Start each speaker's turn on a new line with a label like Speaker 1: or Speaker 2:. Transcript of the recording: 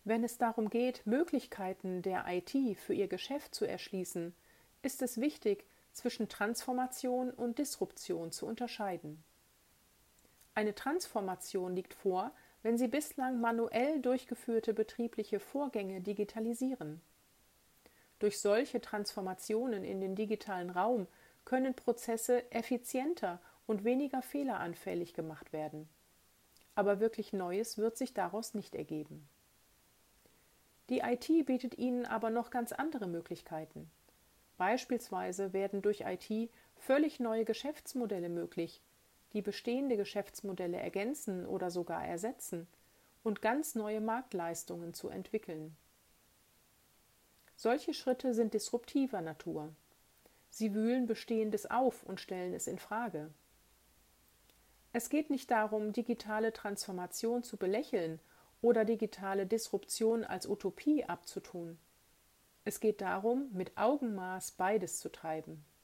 Speaker 1: Wenn es darum geht, Möglichkeiten der IT für ihr Geschäft zu erschließen, ist es wichtig, zwischen Transformation und Disruption zu unterscheiden. Eine Transformation liegt vor, wenn Sie bislang manuell durchgeführte betriebliche Vorgänge digitalisieren. Durch solche Transformationen in den digitalen Raum können Prozesse effizienter und weniger fehleranfällig gemacht werden. Aber wirklich Neues wird sich daraus nicht ergeben. Die IT bietet Ihnen aber noch ganz andere Möglichkeiten. Beispielsweise werden durch IT völlig neue Geschäftsmodelle möglich, die bestehende Geschäftsmodelle ergänzen oder sogar ersetzen und ganz neue Marktleistungen zu entwickeln. Solche Schritte sind disruptiver Natur. Sie wühlen Bestehendes auf und stellen es in Frage. Es geht nicht darum, digitale Transformation zu belächeln oder digitale Disruption als Utopie abzutun. Es geht darum, mit Augenmaß beides zu treiben.